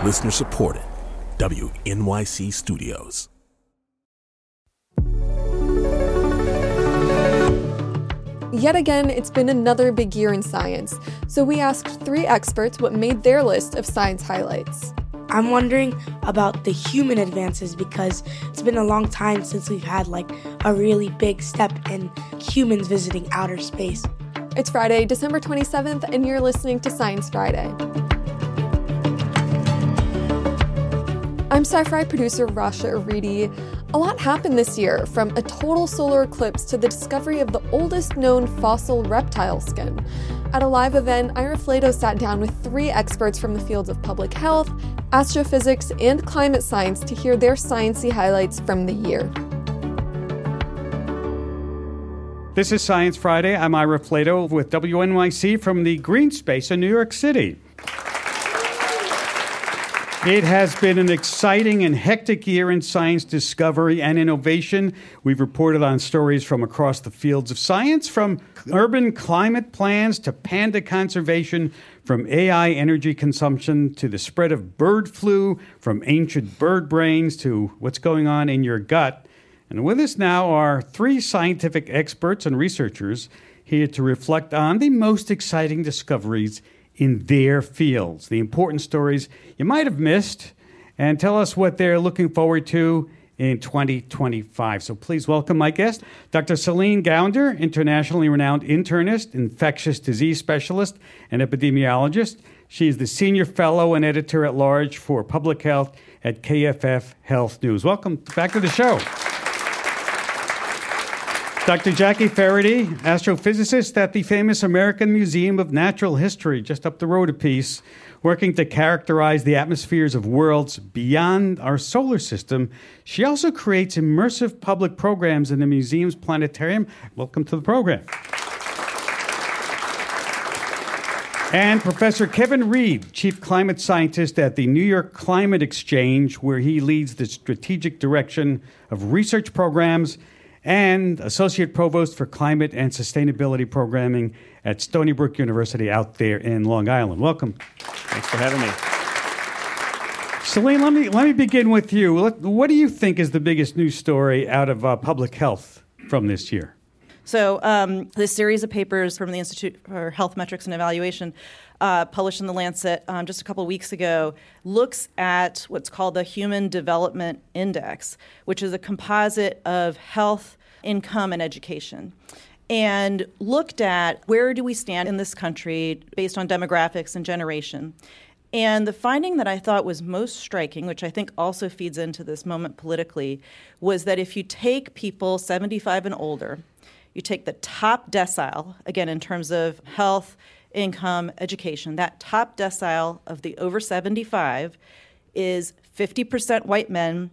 Listener supported. WNYC Studios. Yet again, it's been another big year in science, so we asked 3 experts what made their list of science highlights. I'm wondering about the human advances because it's been a long time since we've had a really big step in humans visiting outer space. It's Friday, December 27th, and you're listening to Science Friday. I'm Sci-Fi producer Rasha Aridi. A lot happened this year, from a total solar eclipse to the discovery of the oldest known fossil reptile skin. At a live event, Ira Flatow sat down with 3 experts from the fields of public health, astrophysics, and climate science to hear their sciencey highlights from the year. This is Science Friday. I'm Ira Flatow with WNYC from the Green Space in New York City. It has been an exciting and hectic year in science discovery and innovation. We've reported on stories from across the fields of science, from urban climate plans to panda conservation, from AI energy consumption to the spread of bird flu, from ancient bird brains to what's going on in your gut. And with us now are 3 scientific experts and researchers here to reflect on the most exciting discoveries in their fields, the important stories you might have missed, and tell us what they're looking forward to in 2025. So please welcome my guest, Dr. Celine Gounder, internationally renowned internist, infectious disease specialist, and epidemiologist. She is the senior fellow and editor-at-large for public health at KFF Health News. Welcome back to the show. Dr. Jackie Faraday, astrophysicist at the famous American Museum of Natural History, just up the road a piece, working to characterize the atmospheres of worlds beyond our solar system. She also creates immersive public programs in the museum's planetarium. Welcome to the program. And Professor Kevin Reed, chief climate scientist at the New York Climate Exchange, where he leads the strategic direction of research programs, and Associate Provost for Climate and Sustainability Programming at Stony Brook University out there in Long Island. Welcome. Thanks for having me. Celine, let me begin with you. What do you think is the biggest news story out of public health from this year? So this series of papers from the Institute for Health Metrics and Evaluation, published in The Lancet just a couple of weeks ago, looks at what's called the Human Development Index, which is a composite of health, income, and education, and looked at where do we stand in this country based on demographics and generation. And the finding that I thought was most striking, which I think also feeds into this moment politically, was that if you take people 75 and older, you take the top decile, again, in terms of health, income, education, that top decile of the over 75 is 50% white men,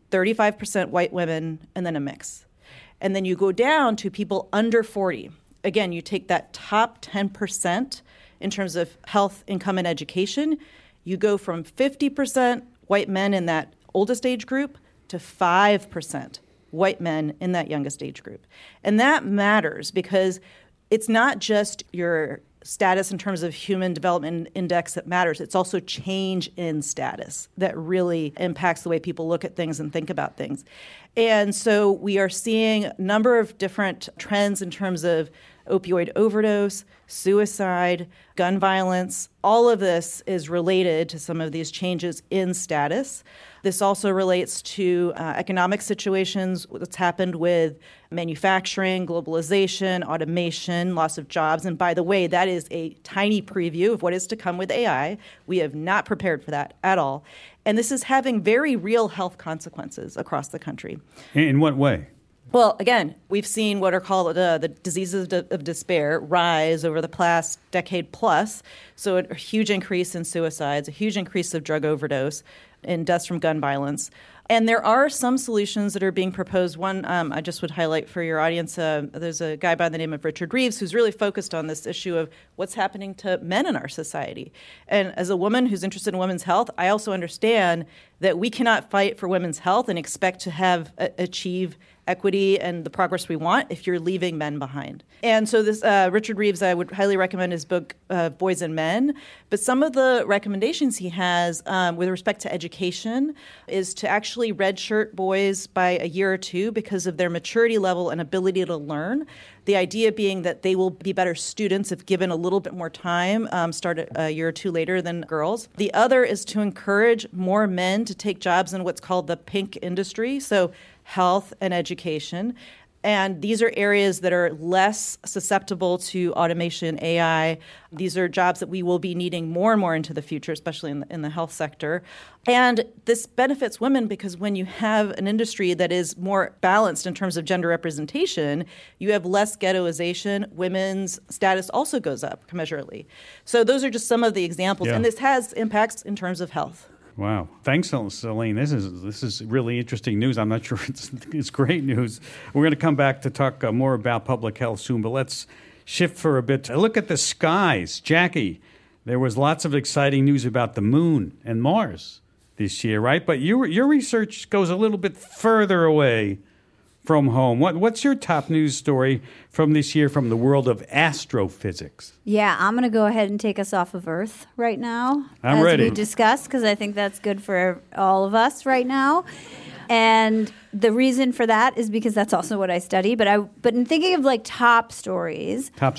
35% white women, and then a mix. And then you go down to people under 40. Again, you take that top 10% in terms of health, income, and education. You go from 50% white men in that oldest age group to 5% white men in that youngest age group. And that matters because it's not just your status in terms of Human Development Index that matters. It's also change in status that really impacts the way people look at things and think about things. And so we are seeing a number of different trends in terms of opioid overdose, suicide, gun violence. All of this is related to some of these changes in status. This also relates to economic situations, what's happened with manufacturing, globalization, automation, loss of jobs. And by the way, that is a tiny preview of what is to come with AI. We have not prepared for that at all. And this is having very real health consequences across the country. In what way? Well, again, we've seen what are called the diseases of despair rise over the past decade plus. So a huge increase in suicides, a huge increase of drug overdose, and deaths from gun violence. And there are some solutions that are being proposed. One I just would highlight for your audience, there's a guy by the name of Richard Reeves who's really focused on this issue of what's happening to men in our society. And as a woman who's interested in women's health, I also understand that we cannot fight for women's health and expect to achieve equity and the progress we want if you're leaving men behind. And so this Richard Reeves, I would highly recommend his book, Boys and Men. But some of the recommendations he has with respect to education is to actually redshirt boys by a year or two because of their maturity level and ability to learn. The idea being that they will be better students if given a little bit more time, start a year or two later than girls. The other is to encourage more men to take jobs in what's called the pink industry, so health and education. And these are areas that are less susceptible to automation, AI. These are jobs that we will be needing more and more into the future, especially in the health sector. And this benefits women because when you have an industry that is more balanced in terms of gender representation, you have less ghettoization. Women's status also goes up commensurately. So those are just some of the examples. Yeah. And this has impacts in terms of health. Wow. Thanks, Celine. This is really interesting news. I'm not sure it's great news. We're going to come back to talk more about public health soon, but let's shift for a bit. Look at the skies. Jackie, there was lots of exciting news about the moon and Mars this year, right? But your research goes a little bit further away from home. What's your top news story from this year from the world of astrophysics? Yeah, I'm going to go ahead and take us off of Earth right now. I'm ready. As we discussed, because I think that's good for all of us right now. And the reason for that is because that's also what I study. But in thinking of like top stories, one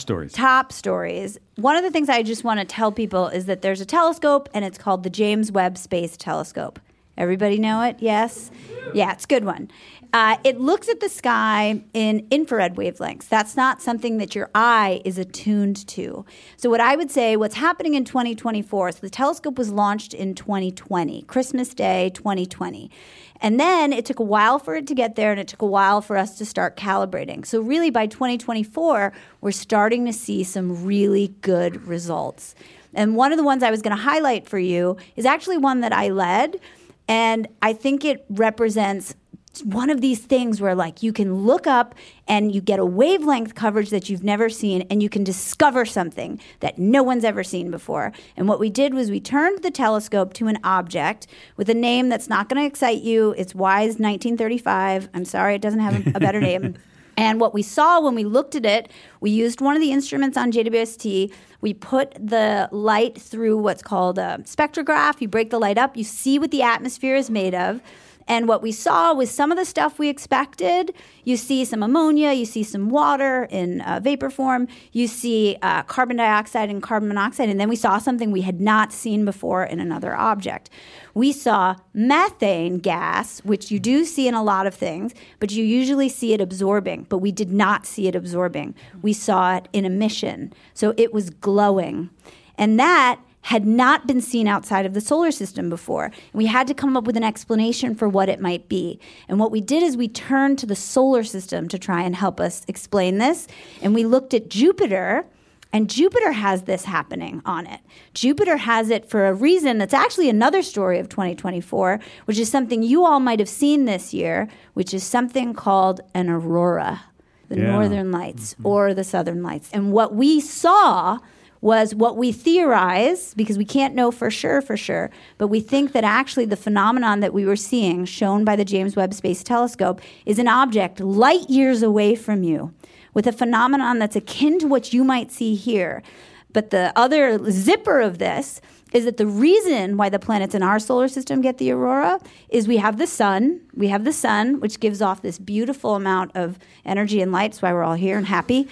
of the things I just want to tell people is that there's a telescope, and it's called the James Webb Space Telescope. Everybody know it? Yes? Yeah, it's a good one. It looks at the sky in infrared wavelengths. That's not something that your eye is attuned to. So what I would say, what's happening in 2024, so the telescope was launched in 2020, Christmas Day 2020. And then it took a while for it to get there, and it took a while for us to start calibrating. So really by 2024, we're starting to see some really good results. And one of the ones I was going to highlight for you is actually one that I led, and I think it represents one of these things where like you can look up and you get a wavelength coverage that you've never seen, and you can discover something that no one's ever seen before. And what we did was we turned the telescope to an object with a name that's not going to excite you. It's WISE 1935. I'm sorry, it doesn't have a better name. And what we saw when we looked at it, we used one of the instruments on JWST. We put the light through what's called a spectrograph. You break the light up. You see what the atmosphere is made of. And what we saw was some of the stuff we expected. You see some ammonia, you see some water in vapor form, you see carbon dioxide and carbon monoxide, and then we saw something we had not seen before in another object. We saw methane gas, which you do see in a lot of things, but you usually see it absorbing, but we did not see it absorbing. We saw it in emission, so it was glowing. And that had not been seen outside of the solar system before. And we had to come up with an explanation for what it might be. And what we did is we turned to the solar system to try and help us explain this. And we looked at Jupiter, and Jupiter has this happening on it. Jupiter has it for a reason that's actually another story of 2024, which is something you all might have seen this year, which is something called an aurora, the Northern Lights or the Southern Lights. And what we saw was what we theorize, because we can't know for sure, but we think that actually the phenomenon that we were seeing, shown by the James Webb Space Telescope, is an object light years away from you, with a phenomenon that's akin to what you might see here. But the other zipper of this is that the reason why the planets in our solar system get the aurora is we have the sun. We have the sun, which gives off this beautiful amount of energy and light. That's why we're all here and happy.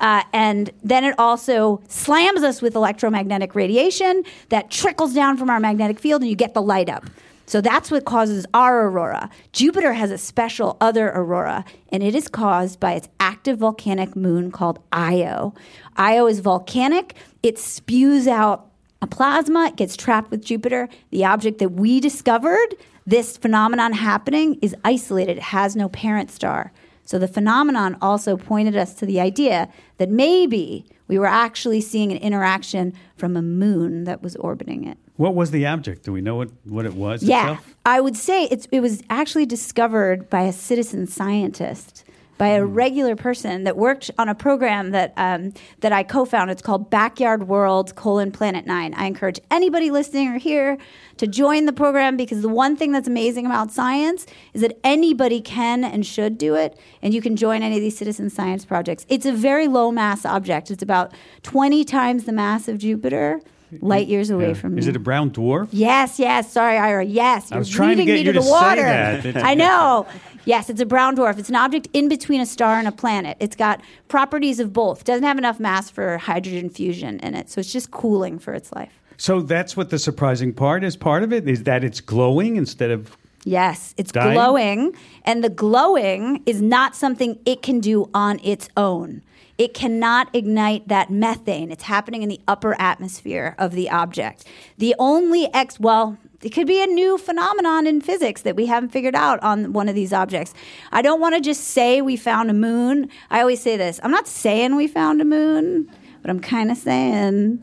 And then it also slams us with electromagnetic radiation that trickles down from our magnetic field, and you get the light up. So that's what causes our aurora. Jupiter has a special other aurora, and it is caused by its active volcanic moon called Io. Io is volcanic. It spews out a plasma. It gets trapped with Jupiter. The object that we discovered, this phenomenon happening, is isolated. It has no parent star. So the phenomenon also pointed us to the idea that maybe we were actually seeing an interaction from a moon that was orbiting it. What was the object? Do we know what it was itself? Itself? I would say it was actually discovered by a citizen scientist by a regular person that worked on a program that I co-founded. It's called Backyard World: Planet 9. I encourage anybody listening or here to join the program, because the one thing that's amazing about science is that anybody can and should do it, and you can join any of these citizen science projects. It's a very low mass object. It's about 20 times the mass of Jupiter, light years away from you. Is it a brown dwarf? Yes. Sorry, Ira. Yes. I was trying to get you to say that. I know. Yes, it's a brown dwarf. It's an object in between a star and a planet. It's got properties of both. Doesn't have enough mass for hydrogen fusion in it, so it's just cooling for its life. So that's what the surprising part is. Part of it is that it's glowing instead of Yes, it's dying? glowing, and the glowing is not something it can do on its own. It cannot ignite that methane. It's happening in the upper atmosphere of the object. The only it could be a new phenomenon in physics that we haven't figured out on one of these objects. I don't want to just say we found a moon. I always say this. I'm not saying we found a moon, but I'm kind of saying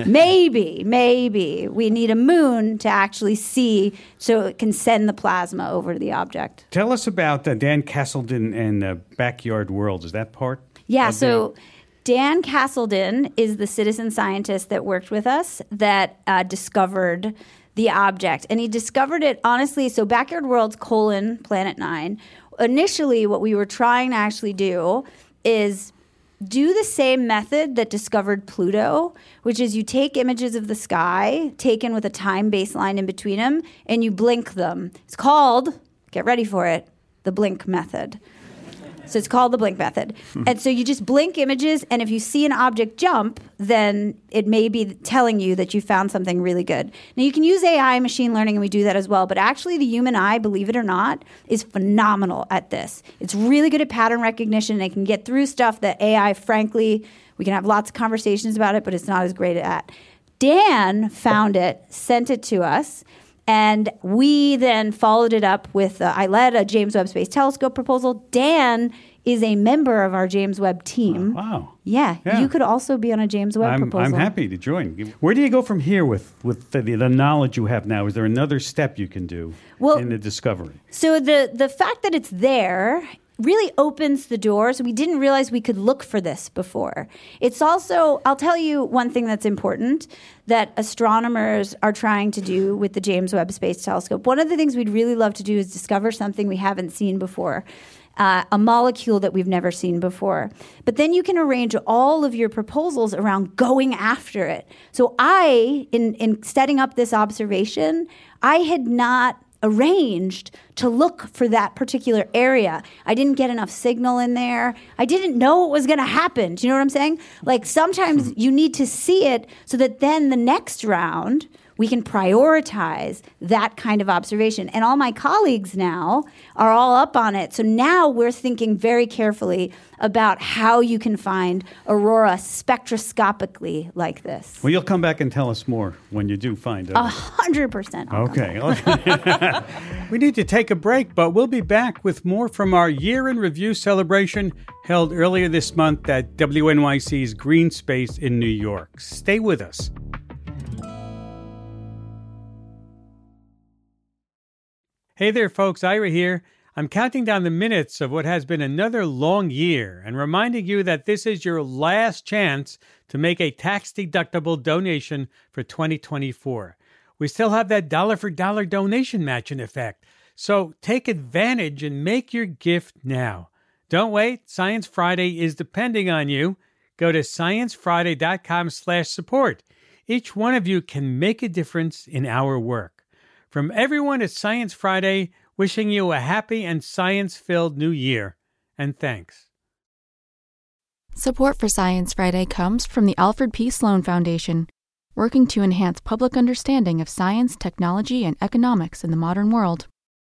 maybe we need a moon to actually see so it can send the plasma over to the object. Tell us about Dan Castledin and Backyard World. Is that part? Yeah, so Dan Castledin is the citizen scientist that worked with us that discovered the object. And he discovered it, honestly, so Backyard World's Planet 9. Initially, what we were trying to actually do is do the same method that discovered Pluto, which is you take images of the sky, taken with a time baseline in between them, and you blink them. It's called, get ready for it, the blink method. So it's called the blink method. And so you just blink images, and if you see an object jump, then it may be telling you that you found something really good. Now, you can use AI, machine learning, and we do that as well, but actually the human eye, believe it or not, is phenomenal at this. It's really good at pattern recognition. It can get through stuff that AI, frankly, we can have lots of conversations about it, but it's not as great at. Dan found it, sent it to us, and we then followed it up with, I led a James Webb Space Telescope proposal. Dan is a member of our James Webb team. Wow. Yeah, you could also be on a James Webb proposal. I'm happy to join. Where do you go from here with the knowledge you have now? Is there another step you can do in the discovery? So the fact that it's there really opens the doors. We didn't realize we could look for this before. It's also, I'll tell you one thing that's important that astronomers are trying to do with the James Webb Space Telescope. One of the things we'd really love to do is discover something we haven't seen before, a molecule that we've never seen before. But then you can arrange all of your proposals around going after it. So in setting up this observation, I had not arranged to look for that particular area. I didn't get enough signal in there. I didn't know what was going to happen. Do you know what I'm saying? Like sometimes you need to see it so that then the next round we can prioritize that kind of observation. And all my colleagues now are all up on it. So now we're thinking very carefully about how you can find aurora spectroscopically like this. Well, you'll come back and tell us more when you do find it. 100%. Okay. We need to take a break, but we'll be back with more from our Year in Review celebration held earlier this month at WNYC's Green Space in New York. Stay with us. Hey there, folks. Ira here. I'm counting down the minutes of what has been another long year and reminding you that this is your last chance to make a tax-deductible donation for 2024. We still have that dollar-for-dollar donation match in effect, so take advantage and make your gift now. Don't wait. Science Friday is depending on you. Go to sciencefriday.com/support. Each one of you can make a difference in our work. From everyone at Science Friday, wishing you a happy and science-filled new year. And thanks. Support for Science Friday comes from the Alfred P. Sloan Foundation, working to enhance public understanding of science, technology, and economics in the modern world.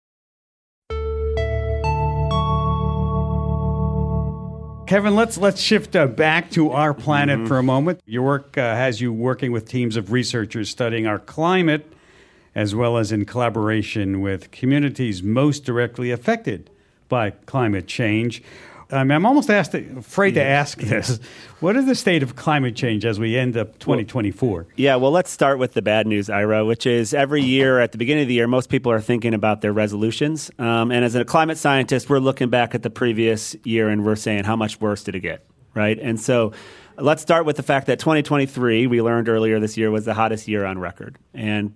Kevin, let's shift back to our planet for a moment. Your work has you working with teams of researchers studying our climate, as well as in collaboration with communities most directly affected by climate change. I'm almost afraid to ask this. What is the state of climate change as we end up 2024? Well, let's start with the bad news, Ira, which is every year at the beginning of the year, most people are thinking about their resolutions. And as a climate scientist, we're looking back at the previous year and we're saying, how much worse did it get, right? And so let's start with the fact that 2023, we learned earlier this year, was the hottest year on record. And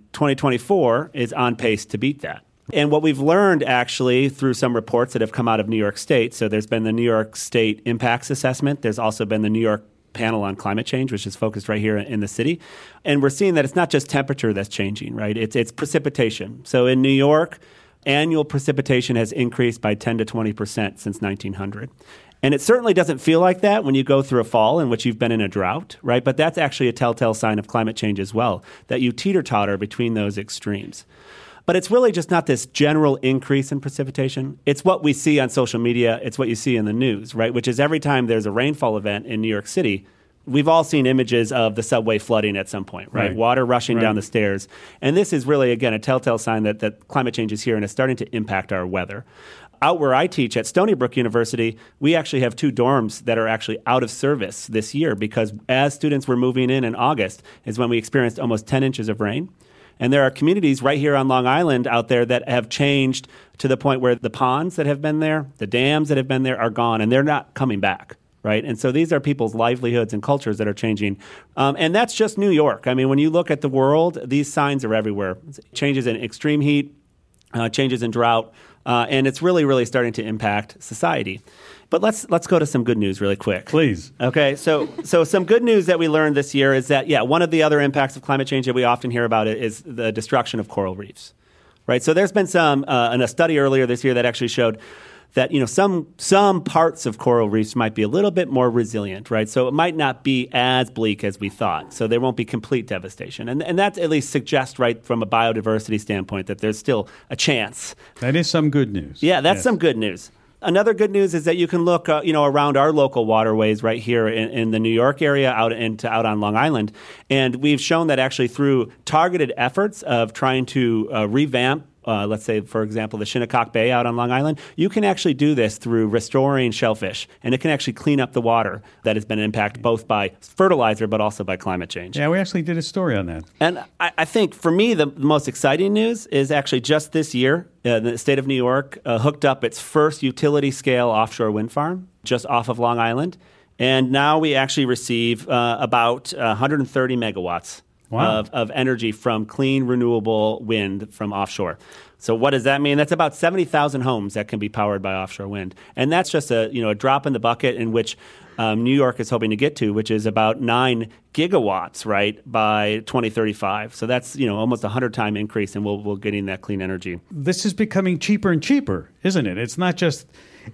2024 is on pace to beat that. And what we've learned actually through some reports that have come out of New York State, so there's been the New York State Impacts Assessment, there's also been the New York Panel on Climate Change, which is focused right here in the city. And we're seeing that it's not just temperature that's changing, right? It's precipitation. So in New York, annual precipitation has increased by 10 to 20% since 1900. And it certainly doesn't feel like that when you go through a fall in which you've been in a drought, right? But that's actually a telltale sign of climate change as well, that you teeter-totter between those extremes. But it's really just not this general increase in precipitation. It's what we see on social media. It's what you see in the news, right? Which is every time there's a rainfall event in New York City, we've all seen images of the subway flooding at some point, right? Water rushing down the stairs. And this is really, again, a telltale sign that climate change is here and it's starting to impact our weather. Out where I teach at Stony Brook University, we actually have 2 dorms that are actually out of service this year because as students were moving in August is when we experienced almost 10 inches of rain. And there are communities right here on Long Island out there that have changed to the point where the ponds that have been there, the dams that have been there are gone, and they're not coming back, right? And so these are people's livelihoods and cultures that are changing. And that's just New York. I mean, when you look at the world, these signs are everywhere. Changes in extreme heat, changes in drought, and it's really, really starting to impact society. But let's go to some good news really quick. Please. Okay, so some good news that we learned this year is that, one of the other impacts of climate change that we often hear about is the destruction of coral reefs, right? So there's been some, in a study earlier this year that actually showed that, some parts of coral reefs might be a little bit more resilient, right? So it might not be as bleak as we thought. So there won't be complete devastation. And that at least suggests, right, from a biodiversity standpoint, that there's still a chance. That is some good news. Yeah, that's some good news. Another good news is that you can look, around our local waterways right here in the New York area out on Long Island. And we've shown that actually through targeted efforts of trying to revamp, let's say, for example, the Shinnecock Bay out on Long Island, you can actually do this through restoring shellfish. And it can actually clean up the water that has been impacted both by fertilizer but also by climate change. Yeah, we actually did a story on that. And I think for me, the most exciting news is actually just this year, the state of New York hooked up its first utility-scale offshore wind farm just off of Long Island. And now we actually receive about 130 megawatts of energy from clean, renewable wind from offshore. So what does that mean? That's about 70,000 homes that can be powered by offshore wind. And that's just a drop in the bucket in which New York is hoping to get to, which is about 9 gigawatts, right, by 2035. So that's, almost a 100-time increase, and we'll getting that clean energy. This is becoming cheaper and cheaper, isn't it? It's not just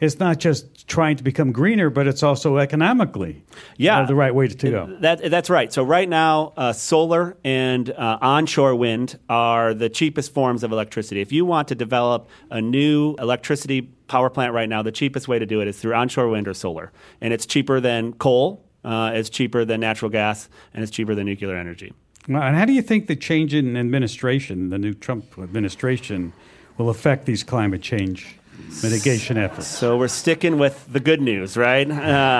trying to become greener, but it's also economically the right way to go. That's right. So right now, solar and onshore wind are the cheapest forms of electricity. If you want to develop a new electricity power plant right now, the cheapest way to do it is through onshore wind or solar. And it's cheaper than coal, it's cheaper than natural gas, and it's cheaper than nuclear energy. Well, and how do you think the change in administration, the new Trump administration, will affect these climate change mitigation efforts? So we're sticking with the good news, right?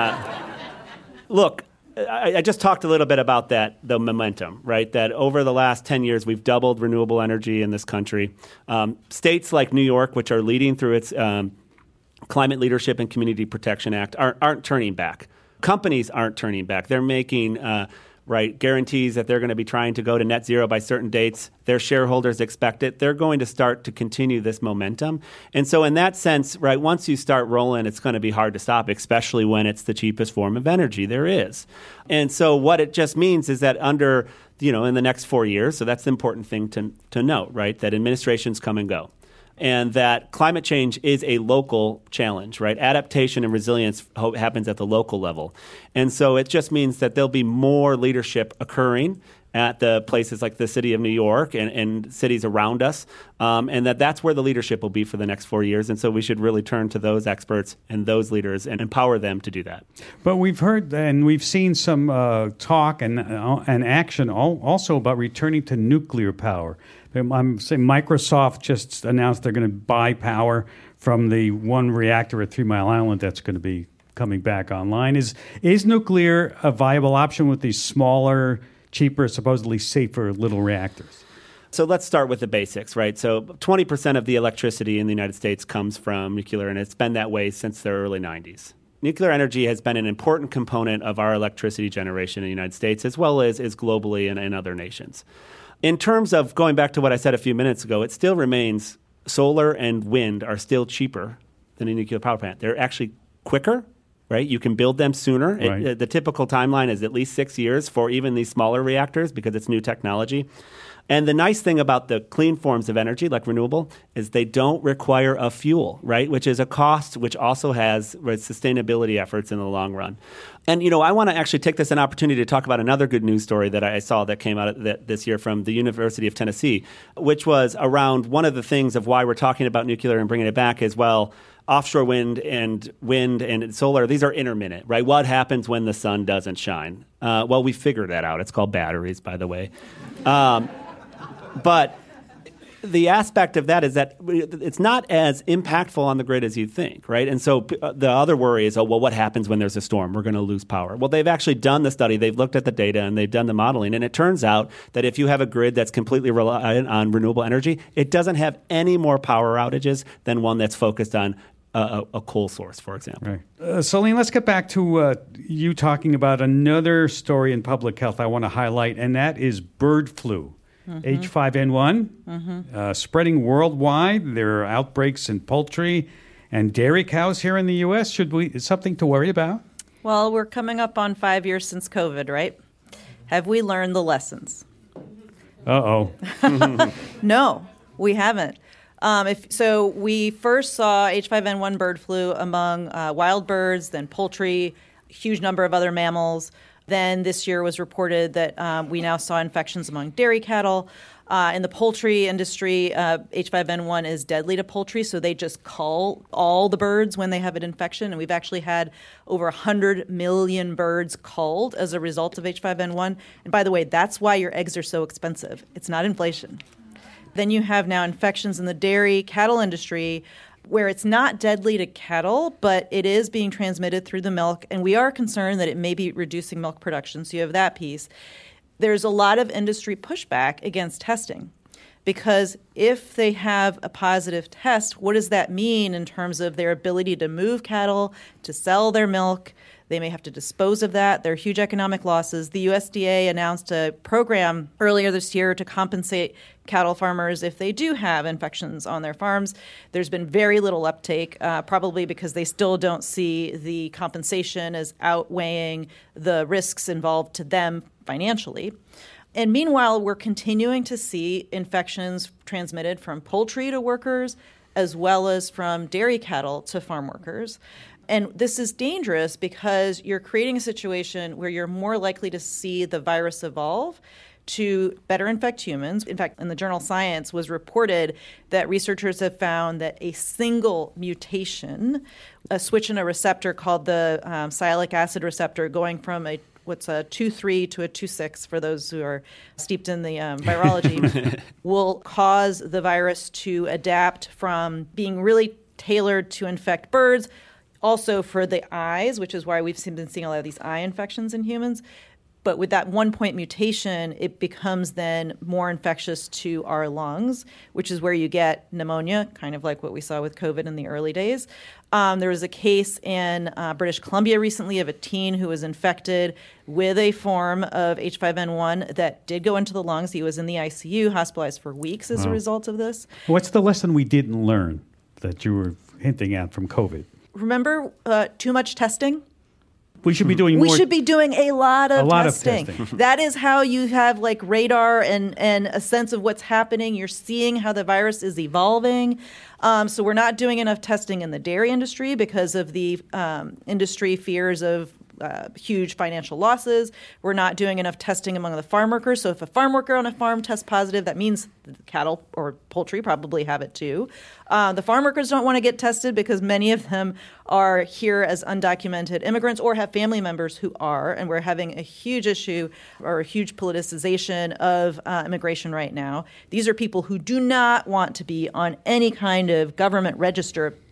Look, I just talked a little bit about the momentum, right? That over the last 10 years, we've doubled renewable energy in this country. States like New York, which are leading through its Climate Leadership and Community Protection Act, aren't turning back. Companies aren't turning back. They're making guarantees that they're going to be trying to go to net zero by certain dates. Their shareholders expect it. They're going to start to continue this momentum. And so in that sense, right, once you start rolling, it's going to be hard to stop, especially when it's the cheapest form of energy there is. And so what it just means is that in the next 4 years, so that's the important thing to note, right, that administrations come and go. And that climate change is a local challenge, right? Adaptation and resilience happens at the local level. And so it just means that there'll be more leadership occurring at the places like the city of New York and cities around us, and that's where the leadership will be for the next 4 years. And so we should really turn to those experts and those leaders and empower them to do that. But we've heard and we've seen some talk and action also about returning to nuclear power. I'm saying Microsoft just announced they're going to buy power from the one reactor at 3 Mile Island that's going to be coming back online. Is nuclear a viable option with these smaller, cheaper, supposedly safer little reactors? So let's start with the basics, right? So 20% of the electricity in the United States comes from nuclear, and it's been that way since the early 90s. Nuclear energy has been an important component of our electricity generation in the United States, as well as globally and in other nations. In terms of going back to what I said a few minutes ago, it still remains solar and wind are still cheaper than a nuclear power plant. They're actually quicker, right? You can build them sooner. Right. The typical timeline is at least 6 years for even these smaller reactors because it's new technology. And the nice thing about the clean forms of energy, like renewable, is they don't require a fuel, right? Which is a cost, which also has sustainability efforts in the long run. And, I want to actually take this an opportunity to talk about another good news story that I saw that came out this year from the University of Tennessee, which was around one of the things of why we're talking about nuclear and bringing it back is, well, offshore wind and solar, these are intermittent, right? What happens when the sun doesn't shine? Well, we figured that out. It's called batteries, by the way. But the aspect of that is that it's not as impactful on the grid as you think, right? And so the other worry is, what happens when there's a storm? We're going to lose power. Well, they've actually done the study. They've looked at the data, and they've done the modeling. And it turns out that if you have a grid that's completely reliant on renewable energy, it doesn't have any more power outages than one that's focused on a coal source, for example. Right. Celine, let's get back to you talking about another story in public health I want to highlight, and that is bird flu. H5N1, spreading worldwide. There are outbreaks in poultry and dairy cows here in the U.S. Is something to worry about? Well, we're coming up on 5 years since COVID, right? Have we learned the lessons? Uh-oh. No, we haven't. So we first saw H5N1 bird flu among wild birds, then poultry, huge number of other mammals. Then this year was reported that we now saw infections among dairy cattle. In the poultry industry, H5N1 is deadly to poultry, so they just cull all the birds when they have an infection. And we've actually had over 100 million birds culled as a result of H5N1. And by the way, that's why your eggs are so expensive. It's not inflation. Then you have now infections in the dairy cattle industry, where it's not deadly to cattle, but it is being transmitted through the milk, and we are concerned that it may be reducing milk production, so you have that piece. There's a lot of industry pushback against testing, because if they have a positive test, what does that mean in terms of their ability to move cattle, to sell their milk? They may have to dispose of that. There are huge economic losses. The USDA announced a program earlier this year to compensate cattle farmers if they do have infections on their farms. There's been very little uptake, probably because they still don't see the compensation as outweighing the risks involved to them financially. And meanwhile, we're continuing to see infections transmitted from poultry to workers as well as from dairy cattle to farm workers. And this is dangerous because you're creating a situation where you're more likely to see the virus evolve to better infect humans. In fact, in the journal Science was reported that researchers have found that a single mutation, a switch in a receptor called the sialic acid receptor, going from a 2,3 to a 2,6 for those who are steeped in the virology, will cause the virus to adapt from being really tailored to infect birds, also for the eyes, which is why we've been seeing a lot of these eye infections in humans. But with that 1-point mutation, it becomes then more infectious to our lungs, which is where you get pneumonia, kind of like what we saw with COVID in the early days. There was a case in British Columbia recently of a teen who was infected with a form of H5N1 that did go into the lungs. He was in the ICU, hospitalized for weeks as a result of this. What's the lesson we didn't learn that you were hinting at from COVID? Remember too much testing? We should be doing more. We should be doing a lot of testing. That is how you have like radar and a sense of what's happening. You're seeing how the virus is evolving. So we're not doing enough testing in the dairy industry because of the industry fears of huge financial losses. We're not doing enough testing among the farm workers. So if a farm worker on a farm tests positive, that means cattle or poultry probably have it too. The farm workers don't want to get tested because many of them are here as undocumented immigrants or have family members who are, and we're having a huge issue or a huge politicization of immigration right now. These are people who do not want to be on any kind of government register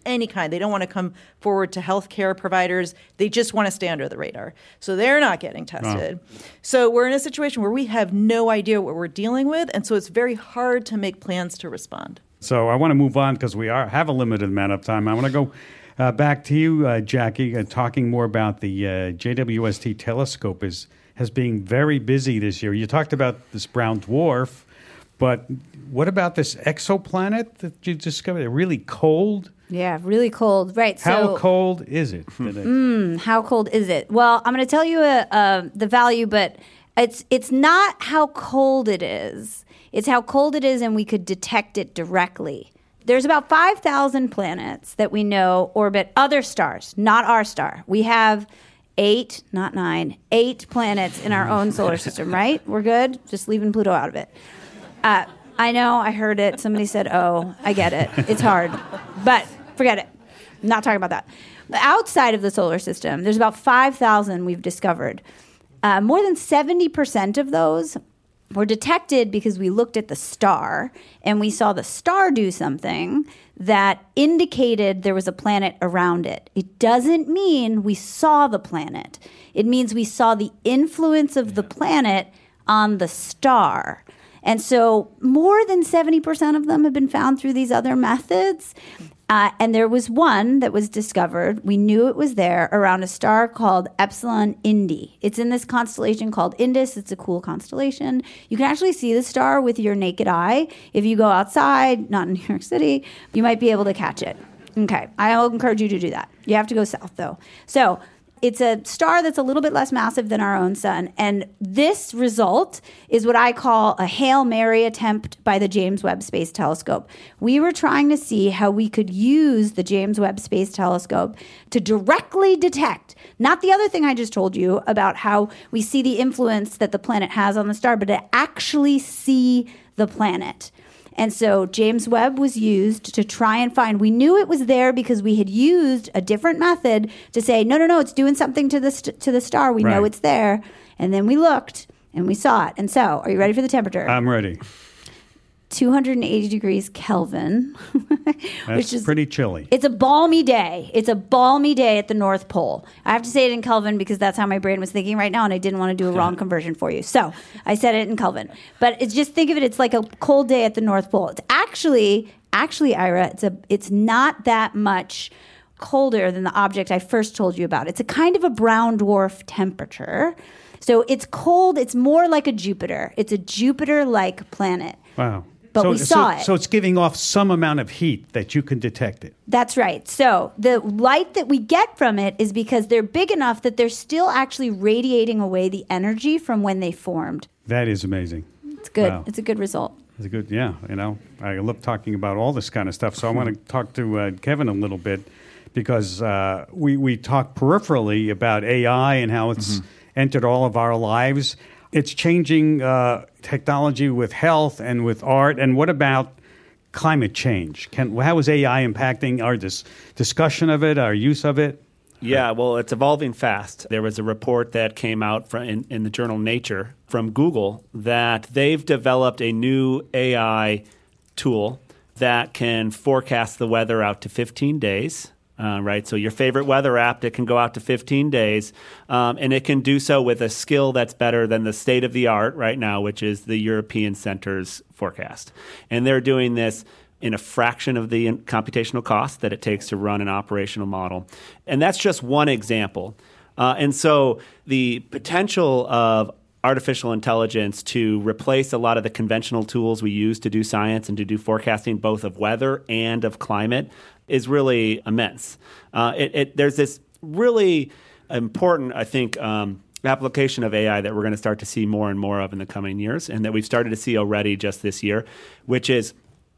any kind. They don't want to come forward to healthcare providers. They just want to stay under the radar. So they're not getting tested. Oh. So we're in a situation where we have no idea what we're dealing with, and so it's very hard to make plans to respond. So I want to move on because we have a limited amount of time. I want to go back to you, Jackie, talking more about the JWST telescope has been very busy this year. You talked about this brown dwarf, but what about this exoplanet that you discovered? Really cold? Yeah, really cold. Right. How cold is it? How cold is it? Well, I'm going to tell you the value, but it's not how cold it is. It's how cold it is, and we could detect it directly. There's about 5,000 planets that we know orbit other stars, not our star. We have 8, not 9, 8 planets in our own solar system, right? We're good? Just leaving Pluto out of it. I know, I heard it. Somebody said, oh, I get it. It's hard. But forget it. I'm not talking about that. Outside of the solar system, there's about 5,000 we've discovered. More than 70% of those were detected because we looked at the star and we saw the star do something that indicated there was a planet around it. It doesn't mean we saw the planet. It means we saw the influence of the planet on the star. And so more than 70% of them have been found through these other methods. And there was one that was discovered. We knew it was there around a star called Epsilon Indi. It's in this constellation called Indus. It's a cool constellation. You can actually see the star with your naked eye. If you go outside, not in New York City, you might be able to catch it. Okay, I'll encourage you to do that. You have to go south, though. So it's a star that's a little bit less massive than our own sun. And this result is what I call a Hail Mary attempt by the James Webb Space Telescope. We were trying to see how we could use the James Webb Space Telescope to directly detect, not the other thing I just told you about how we see the influence that the planet has on the star, but to actually see the planet. And so James Webb was used to try and find, we knew it was there because we had used a different method to say, no, it's doing something to the star. We know it's there. And then we looked and we saw it. And so, are you ready for the temperature? I'm ready. 280 degrees Kelvin. That's which is pretty chilly. It's a balmy day. It's a balmy day at the North Pole. I have to say it in Kelvin because that's how my brain was thinking right now, and I didn't want to do a wrong conversion for you. So I said it in Kelvin. But it's just, think of it, it's like a cold day at the North Pole. It's actually, Ira, it's not that much colder than the object I first told you about. It's a kind of a brown dwarf temperature. So it's cold. It's more like a Jupiter. It's a Jupiter-like planet. Wow. But we saw it. So it's giving off some amount of heat that you can detect it. That's right. So the light that we get from it is because they're big enough that they're still actually radiating away the energy from when they formed. That is amazing. It's good. Wow. It's a good result. It's a good, yeah. I love talking about all this kind of stuff. So I want to talk to Kevin a little bit because we talk peripherally about AI and how it's entered all of our lives. It's changing technology with health and with art. And what about climate change? How is AI impacting our discussion of it, our use of it? Yeah, well, it's evolving fast. There was a report that came out in the journal Nature from Google that they've developed a new AI tool that can forecast the weather out to 15 days. Right, so your favorite weather app, it can go out to 15 days, and it can do so with a skill that's better than the state of the art right now, which is the European Center's forecast. And they're doing this in a fraction of the computational cost that it takes to run an operational model. And that's just one example. And so the potential of artificial intelligence to replace a lot of the conventional tools we use to do science and to do forecasting, both of weather and of climate, is really immense. There's this really important, I think, application of AI that we're going to start to see more and more of in the coming years, and that we've started to see already just this year, which is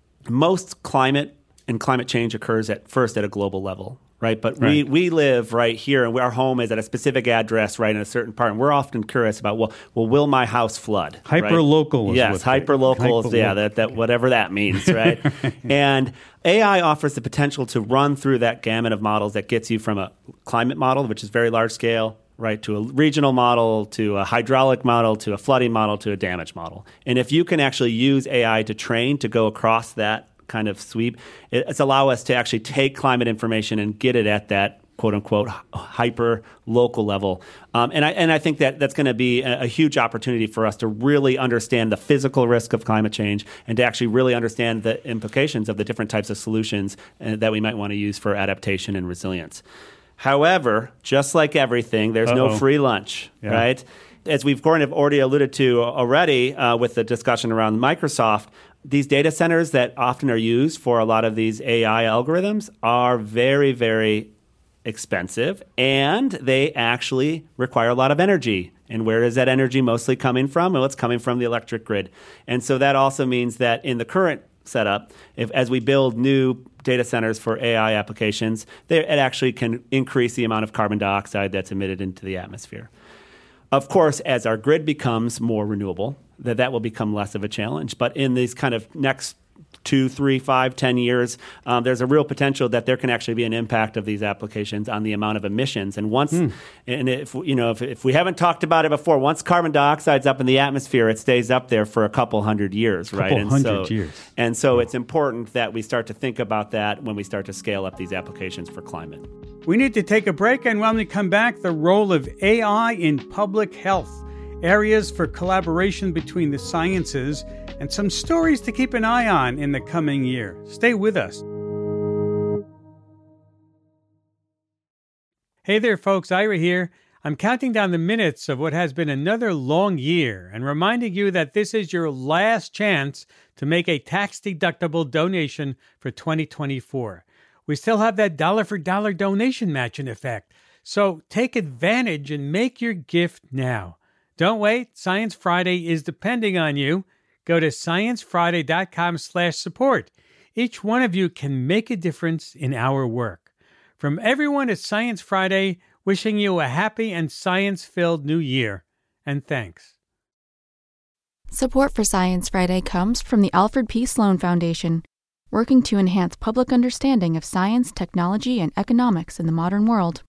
most climate and climate change occurs at a global level. Right, but we live right here, and our home is at a specific address, right in a certain part, and we're often curious about, well, will my house flood? Hyperlocal, right? Yes, hyperlocal. Yeah, that whatever that means, right? And AI offers the potential to run through that gamut of models that gets you from a climate model, which is very large scale, right, to a regional model, to a hydraulic model, to a flooding model, to a damage model. And if you can actually use AI to train to go across that kind of sweep. It's allow us to actually take climate information and get it at that quote unquote hyper local level. And I think that that's going to be a huge opportunity for us to really understand the physical risk of climate change and to actually really understand the implications of the different types of solutions that we might want to use for adaptation and resilience. However, just like everything, there's no free lunch, right? As we've kind of already alluded to already with the discussion around Microsoft, these data centers that often are used for a lot of these AI algorithms are very, very expensive, and they actually require a lot of energy. And where is that energy mostly coming from? Well, it's coming from the electric grid. And so that also means that in the current setup, as we build new data centers for AI applications, it actually can increase the amount of carbon dioxide that's emitted into the atmosphere. Of course, as our grid becomes more renewable, that will become less of a challenge. But in these kind of next 2, 3, 5, 10 years, there's a real potential that there can actually be an impact of these applications on the amount of emissions. And once, and if we haven't talked about it before, once carbon dioxide's up in the atmosphere, it stays up there for a couple hundred years, right? And so it's important that we start to think about that when we start to scale up these applications for climate. We need to take a break, and when we come back, the role of AI in public health, areas for collaboration between the sciences, and some stories to keep an eye on in the coming year. Stay with us. Hey there, folks. Ira here. I'm counting down the minutes of what has been another long year and reminding you that this is your last chance to make a tax-deductible donation for 2024. We still have that dollar-for-dollar donation match in effect, so take advantage and make your gift now. Don't wait. Science Friday is depending on you. Go to sciencefriday.com/support. Each one of you can make a difference in our work. From everyone at Science Friday, wishing you a happy and science-filled new year. And thanks. Support for Science Friday comes from the Alfred P. Sloan Foundation, working to enhance public understanding of science, technology, and economics in the modern world.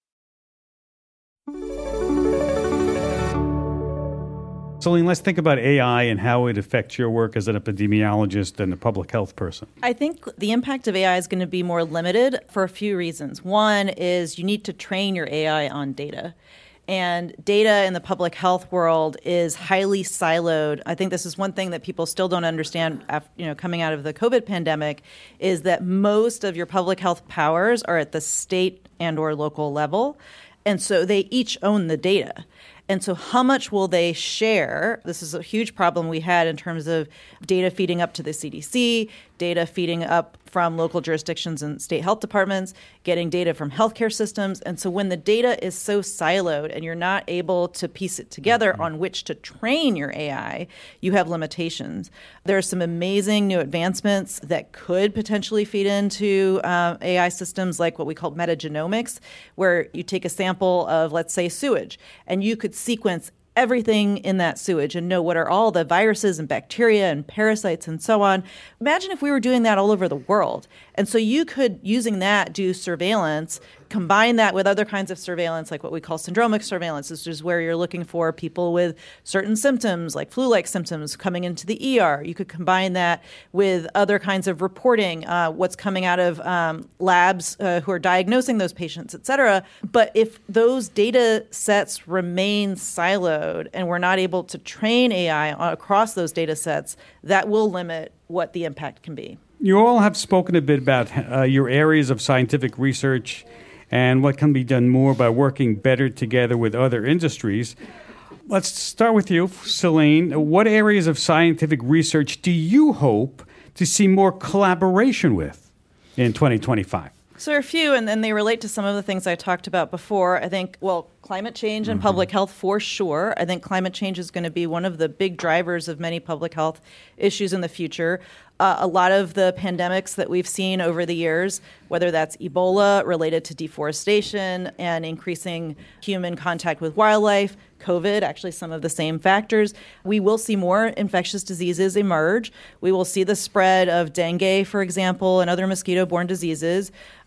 Celine, let's think about AI and how it affects your work as an epidemiologist and a public health person. I think the impact of AI is going to be more limited for a few reasons. One is you need to train your AI on data. And data in the public health world is highly siloed. I think this is one thing that people still don't understand after, coming out of the COVID pandemic, is that most of your public health powers are at the state and or local level. And so they each own the data. And so how much will they share? This is a huge problem we had in terms of data feeding up to the CDC, data feeding up from local jurisdictions and state health departments, getting data from healthcare systems. And so when the data is so siloed and you're not able to piece it together on which to train your AI, you have limitations. There are some amazing new advancements that could potentially feed into AI systems like what we call metagenomics, where you take a sample of, let's say, sewage, and you could sequence everything in that sewage and know what are all the viruses and bacteria and parasites and so on. Imagine if we were doing that all over the world. And so you could, using that, do surveillance, combine that with other kinds of surveillance, like what we call syndromic surveillance. This is where you're looking for people with certain symptoms, like flu-like symptoms, coming into the ER. You could combine that with other kinds of reporting, what's coming out of labs who are diagnosing those patients, et cetera. But if those data sets remain siloed and we're not able to train AI across those data sets, that will limit what the impact can be. You all have spoken a bit about your areas of scientific research and what can be done more by working better together with other industries. Let's start with you, Celine. What areas of scientific research do you hope to see more collaboration with in 2025? So there are a few, and then they relate to some of the things I talked about before. I think, climate change and public health for sure. I think climate change is going to be one of the big drivers of many public health issues in the future. A lot of the pandemics that we've seen over the years, whether that's Ebola related to deforestation and increasing human contact with wildlife, COVID, actually some of the same factors, we will see more infectious diseases emerge. We will see the spread of dengue, for example, and other mosquito-borne diseases.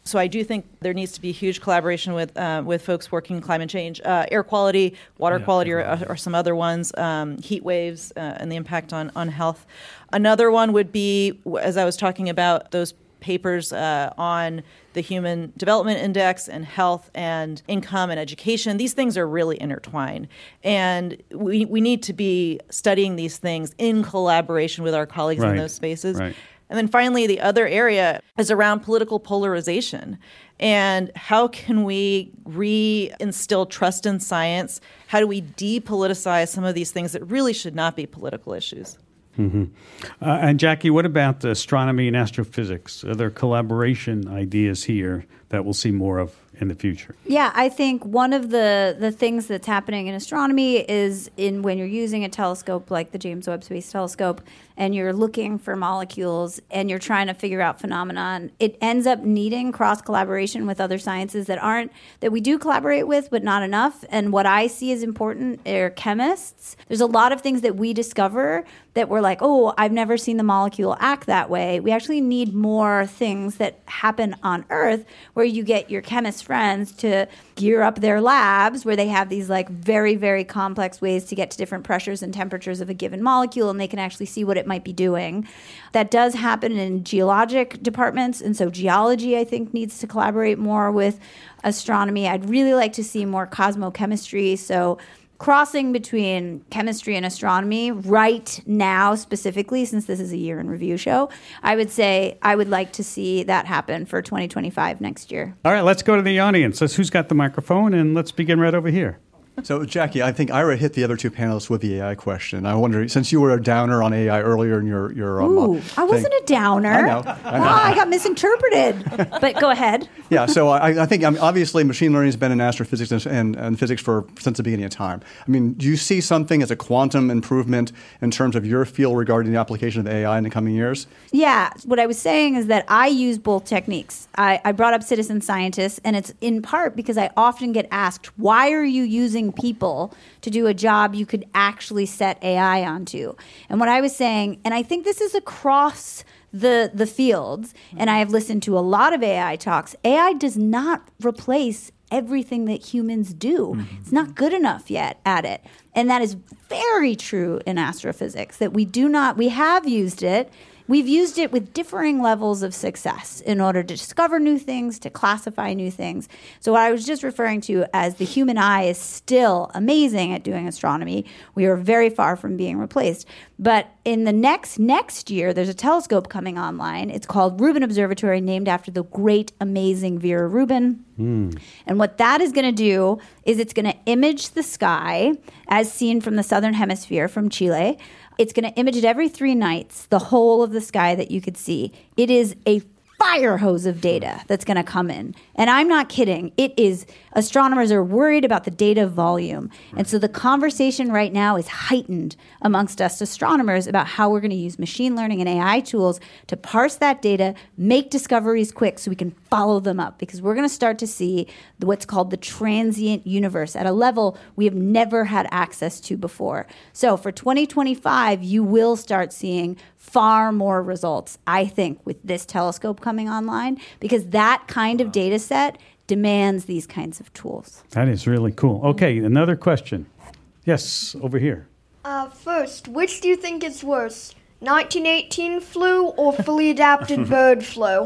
So I do think there needs to be huge collaboration with folks working in climate change, air quality, water quality, or some other ones, heat waves and the impact on health. Another one would be, as I was talking about, those papers on the Human Development Index and health and income and education. These things are really intertwined. And we need to be studying these things in collaboration with our colleagues in those spaces. Right. And then finally, the other area is around political polarization. And how can we reinstill trust in science? How do we depoliticize some of these things that really should not be political issues? Mm-hmm. And Jackie, what about astronomy and astrophysics? Are there collaboration ideas here that we'll see more of in the future? Yeah, I think one of the things that's happening in astronomy is when you're using a telescope like the James Webb Space Telescope and you're looking for molecules and you're trying to figure out phenomenon, it ends up needing cross-collaboration with other sciences that we do collaborate with, but not enough. And what I see as important are chemists. There's a lot of things that we discover that we're like, oh, I've never seen the molecule act that way. We actually need more things that happen on Earth where you get your chemist friends to gear up their labs where they have these like very, very complex ways to get to different pressures and temperatures of a given molecule, and they can actually see what it might be doing. That does happen in geologic departments, and so geology, I think, needs to collaborate more with astronomy. I'd really like to see more cosmochemistry, so crossing between chemistry and astronomy right now, specifically, since this is a year in review show, I would say I would like to see that happen for 2025 next year. All right, let's go to the audience. Who's got the microphone? And let's begin right over here. So, Jackie, I think Ira hit the other two panelists with the AI question. I wonder, since you were a downer on AI earlier in your I wasn't a downer. I know. I got misinterpreted. But go ahead. Yeah, so I think obviously machine learning has been in astrophysics and physics since the beginning of time. I mean, do you see something as a quantum improvement in terms of your field regarding the application of AI in the coming years? Yeah, what I was saying is that I use both techniques. I brought up citizen scientists, and it's in part because I often get asked, why are you using people to do a job you could actually set AI onto? And what I was saying, and I think this is across the fields, and I have listened to a lot of AI talks, AI does not replace everything that humans do. Mm-hmm. It's not good enough yet at it. And that is very true in astrophysics, that we have used it. We've used it with differing levels of success in order to discover new things, to classify new things. So what I was just referring to as the human eye is still amazing at doing astronomy. We are very far from being replaced. But in the next year, there's a telescope coming online. It's called Rubin Observatory, named after the great, amazing Vera Rubin. And what that is going to do is it's going to image the sky as seen from the southern hemisphere, from Chile. It's going to image it every 3 nights, the whole of the sky that you could see. It is a fire hose of data that's going to come in. And I'm not kidding. It is, astronomers are worried about the data volume. And so the conversation right now is heightened amongst us astronomers about how we're going to use machine learning and AI tools to parse that data, make discoveries quick so we can follow them up. Because we're going to start to see what's called the transient universe at a level we have never had access to before. So for 2025, you will start seeing far more results, I think, with this telescope coming online, because that kind of data set demands these kinds of tools. That is really cool. Okay, another question. Yes, over here. First, which do you think is worse, 1918 flu or fully adapted bird flu?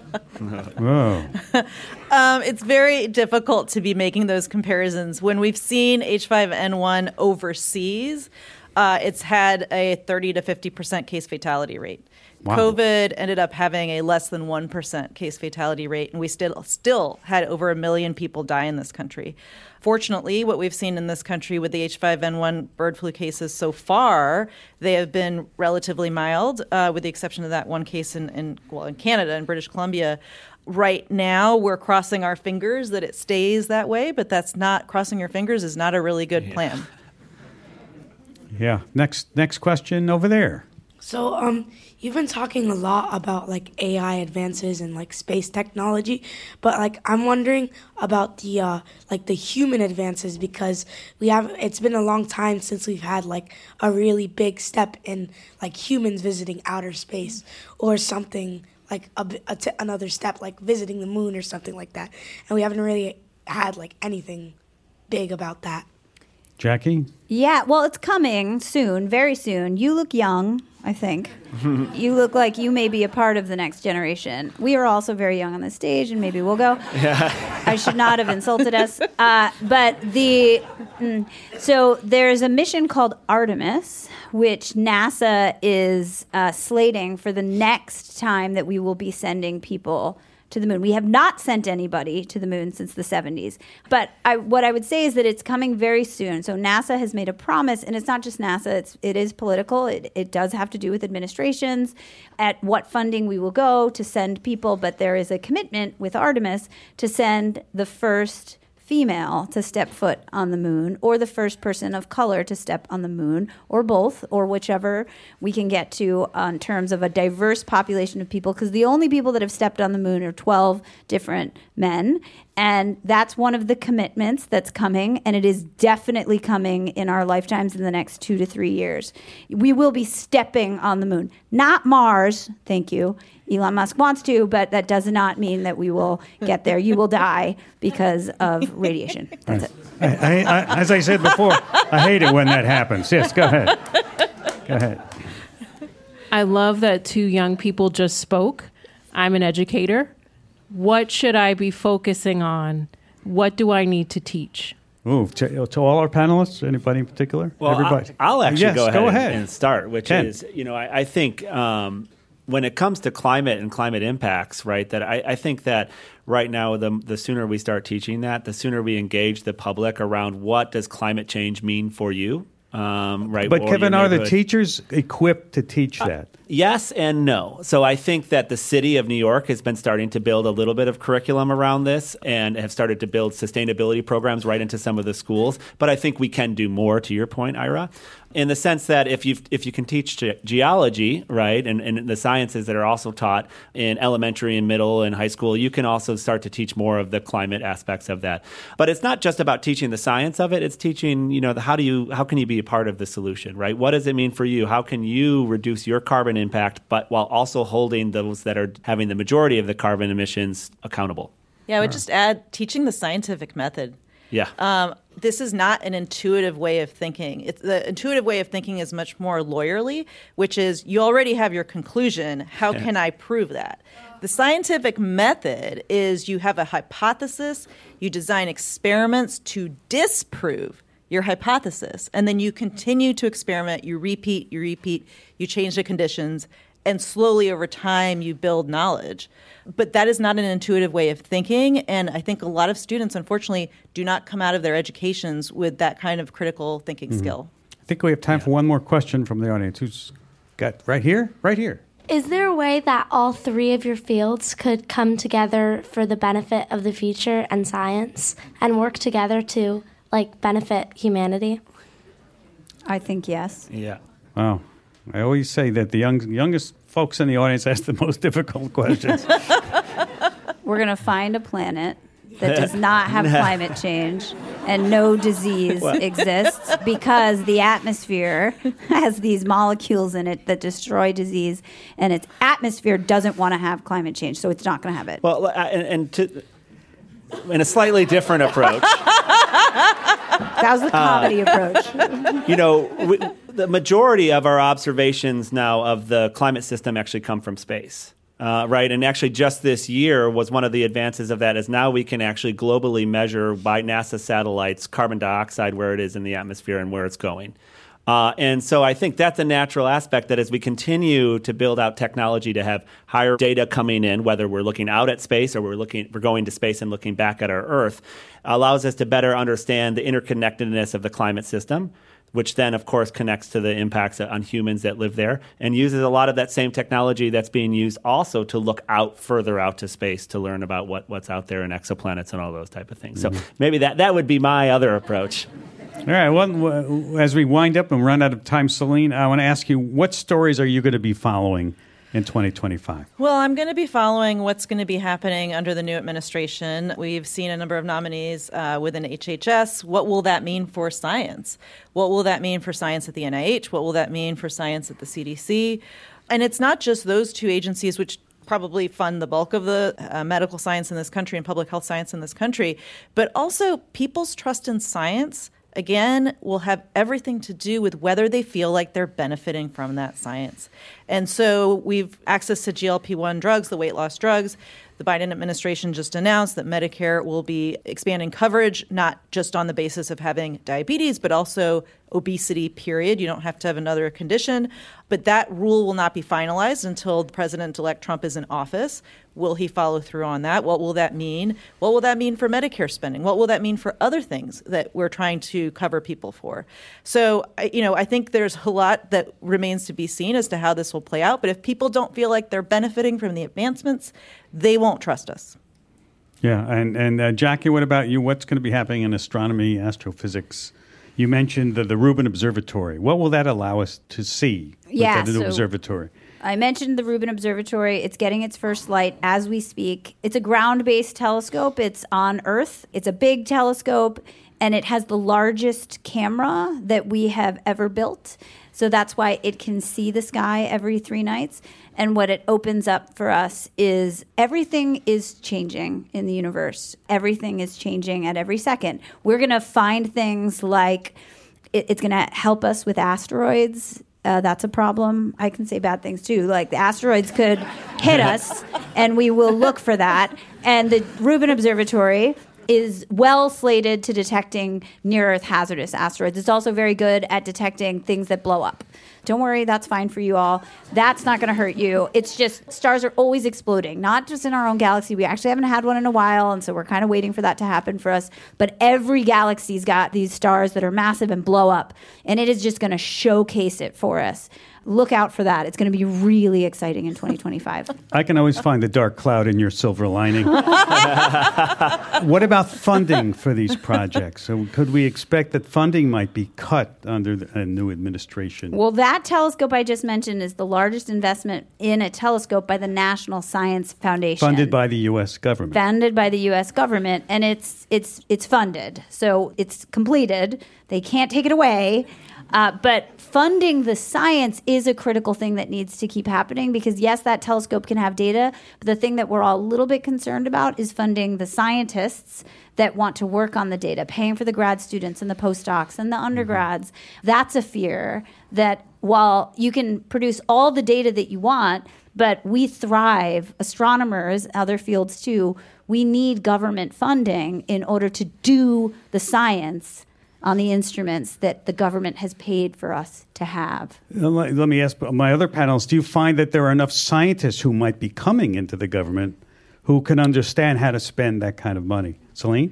Whoa. It's very difficult to be making those comparisons. When we've seen H5N1 overseas, it's had a 30 to 50% case fatality rate. Wow. COVID ended up having a less than 1% case fatality rate, and we still had over 1 million people die in this country. Fortunately, what we've seen in this country with the H5N1 bird flu cases so far, they have been relatively mild, with the exception of that one case in Canada, in British Columbia. Right now, we're crossing our fingers that it stays that way, but crossing your fingers is not a really good plan. Yeah. Next question over there. So, you've been talking a lot about like AI advances and like space technology, but like I'm wondering about the human advances, because it's been a long time since we've had like a really big step in like humans visiting outer space or something like another step, like visiting the moon or something like that. And we haven't really had like anything big about that. Jackie? Yeah, well, it's coming soon, very soon. You look young, I think. You look like you may be a part of the next generation. We are also very young on the stage, and maybe we'll go. Yeah. I should not have insulted us. So there's a mission called Artemis, which NASA is slating for the next time that we will be sending people to the moon. We have not sent anybody to the moon since the 70s. But what I would say is that it's coming very soon. So NASA has made a promise, and it's not just NASA, it is political. It does have to do with administrations, at what funding we will go to send people, but there is a commitment with Artemis to send the first female to step foot on the moon, or the first person of color to step on the moon, or both, or whichever we can get to in terms of a diverse population of people, because the only people that have stepped on the moon are 12 different men. And that's one of the commitments that's coming, and it is definitely coming in our lifetimes in the next 2 to 3 years. We will be stepping on the moon. Not Mars, thank you. Elon Musk wants to, but that does not mean that we will get there. You will die because of radiation. That's it. As I said before, I hate it when that happens. Yes, go ahead. Go ahead. I love that 2 young people just spoke. I'm an educator. What should I be focusing on? What do I need to teach? Ooh, to all our panelists, anybody in particular? Well, everybody. I'll actually go ahead and start, which Ken. is, I think when it comes to climate and climate impacts, right, that I think that right now the sooner we start teaching that, the sooner we engage the public around what does climate change mean for you. Right. But Kevin, are the teachers equipped to teach that? Yes and no. So I think that the city of New York has been starting to build a little bit of curriculum around this and have started to build sustainability programs right into some of the schools. But I think we can do more, to your point, Ira, in the sense that if you can teach geology, right, and the sciences that are also taught in elementary and middle and high school, you can also start to teach more of the climate aspects of that. But it's not just about teaching the science of it. It's teaching, how can you be a part of the solution, right? What does it mean for you? How can you reduce your carbon impact, but while also holding those that are having the majority of the carbon emissions accountable? Yeah, I would just add teaching the scientific method. Yeah. This is not an intuitive way of thinking. The intuitive way of thinking is much more lawyerly, which is you already have your conclusion. How can I prove that? The scientific method is you have a hypothesis, you design experiments to disprove your hypothesis, and then you continue to experiment, you repeat, you change the conditions, and slowly over time you build knowledge. But that is not an intuitive way of thinking, and I think a lot of students, unfortunately, do not come out of their educations with that kind of critical thinking skill. I think we have time for one more question from the audience. Who's got right here? Right here. Is there a way that all 3 of your fields could come together for the benefit of the future and science and work together to benefit humanity? I think yes. Yeah. Wow. I always say that the youngest folks in the audience ask the most difficult questions. We're going to find a planet that does not have climate change and no disease exists because the atmosphere has these molecules in it that destroy disease, and its atmosphere doesn't want to have climate change, so it's not going to have it. Well, in a slightly different approach. That was the comedy approach. The majority of our observations now of the climate system actually come from space. Right, and actually just this year was one of the advances of that is now we can actually globally measure by NASA satellites carbon dioxide, where it is in the atmosphere and where it's going. And so I think that's a natural aspect that as we continue to build out technology to have higher data coming in, whether we're looking out at space or we're going to space and looking back at our Earth, allows us to better understand the interconnectedness of the climate system, which then, of course, connects to the impacts on humans that live there and uses a lot of that same technology that's being used also to look further out to space to learn about what's out there in exoplanets and all those type of things. So maybe that would be my other approach. All right. Well, as we wind up and run out of time, Celine, I want to ask you, what stories are you going to be following in 2025? Well, I'm going to be following what's going to be happening under the new administration. We've seen a number of nominees within HHS. What will that mean for science? What will that mean for science at the NIH? What will that mean for science at the CDC? And it's not just those 2 agencies, which probably fund the bulk of the medical science in this country and public health science in this country. But also people's trust in science, again, will have everything to do with whether they feel like they're benefiting from that science. And so we've access to GLP-1 drugs, the weight loss drugs. The Biden administration just announced that Medicare will be expanding coverage, not just on the basis of having diabetes, but also obesity, period. You don't have to have another condition. But that rule will not be finalized until President-elect Trump is in office. Will he follow through on that? What will that mean? What will that mean for Medicare spending? What will that mean for other things that we're trying to cover people for? So, I think there's a lot that remains to be seen as to how this will play out. But if people don't feel like they're benefiting from the advancements, they won't trust us. Yeah. And Jackie, what about you? What's going to be happening in astronomy, astrophysics? You mentioned the Rubin Observatory. What will that allow us to see with that new observatory? I mentioned the Rubin Observatory. It's getting its first light as we speak. It's a ground-based telescope. It's on Earth. It's a big telescope, and it has the largest camera that we have ever built. So that's why it can see the sky every 3 nights. And what it opens up for us is everything is changing in the universe. Everything is changing at every second. We're going to find things like it's going to help us with asteroids. That's a problem. I can say bad things too. Like the asteroids could hit us, and we will look for that. And the Rubin Observatory is well slated to detecting near-Earth hazardous asteroids. It's also very good at detecting things that blow up. Don't worry, that's fine for you all. That's not going to hurt you. It's just stars are always exploding, not just in our own galaxy. We actually haven't had one in a while, and so we're kind of waiting for that to happen for us. But every galaxy's got these stars that are massive and blow up, and it is just going to showcase it for us. Look out for that. It's going to be really exciting in 2025. I can always find the dark cloud in your silver lining. What about funding for these projects? So could we expect that funding might be cut under a new administration? Well, that telescope I just mentioned is the largest investment in a telescope by the National Science Foundation. Funded by the U.S. government. Funded by the U.S. government, and it's funded. So it's completed. They can't take it away. But funding the science is a critical thing that needs to keep happening because, yes, that telescope can have data, but the thing that we're all a little bit concerned about is funding the scientists that want to work on the data, paying for the grad students and the postdocs and the undergrads. That's a fear that while you can produce all the data that you want, but we thrive, astronomers, other fields too, we need government funding in order to do the science on the instruments that the government has paid for us to have. Let me ask my other panelists, do you find that there are enough scientists who might be coming into the government who can understand how to spend that kind of money? Celine?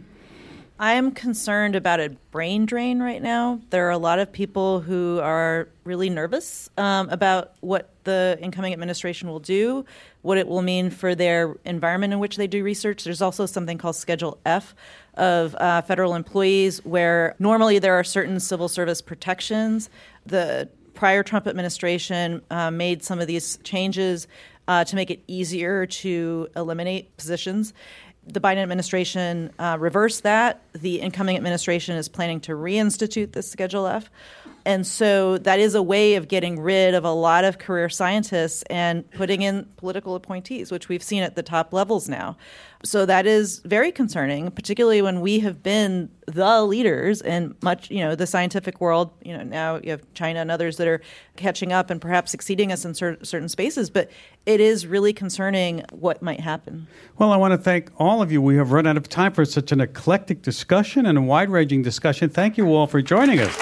I am concerned about a brain drain right now. There are a lot of people who are really nervous about what the incoming administration will do, what it will mean for their environment in which they do research. There's also something called Schedule F of federal employees where normally there are certain civil service protections. The prior Trump administration made some of these changes to make it easier to eliminate positions. The Biden administration reversed that. The incoming administration is planning to reinstitute the Schedule F. And so that is a way of getting rid of a lot of career scientists and putting in political appointees, which we've seen at the top levels now. So that is very concerning, particularly when we have been the leaders in much, the scientific world. Now you have China and others that are catching up and perhaps exceeding us in certain spaces. But it is really concerning what might happen. Well, I want to thank all of you. We have run out of time for such an eclectic discussion and a wide-ranging discussion. Thank you all for joining us.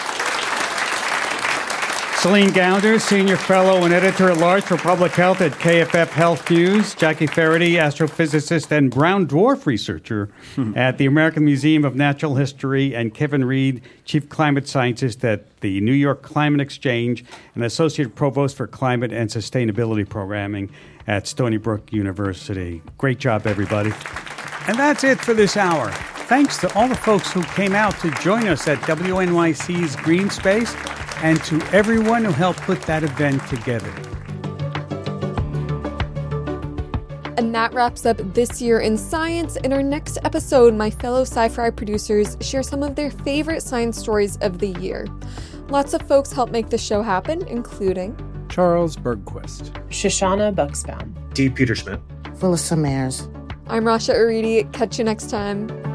Celine Gounder, Senior Fellow and Editor-at-Large for Public Health at KFF Health News. Jackie Faraday, astrophysicist and brown dwarf researcher at the American Museum of Natural History, and Kevin Reed, Chief Climate Scientist at the New York Climate Exchange and Associate Provost for Climate and Sustainability Programming at Stony Brook University. Great job, everybody. And that's it for this hour. Thanks to all the folks who came out to join us at WNYC's Green Space, and to everyone who helped put that event together. And that wraps up This Year in Science. In our next episode, my fellow Sci-Fi producers share some of their favorite science stories of the year. Lots of folks helped make the show happen, including Charles Bergquist, Shoshana Buxbaum, Dee Peterschmidt, Phyllis Summers. I'm Rasha Aridi. Catch you next time.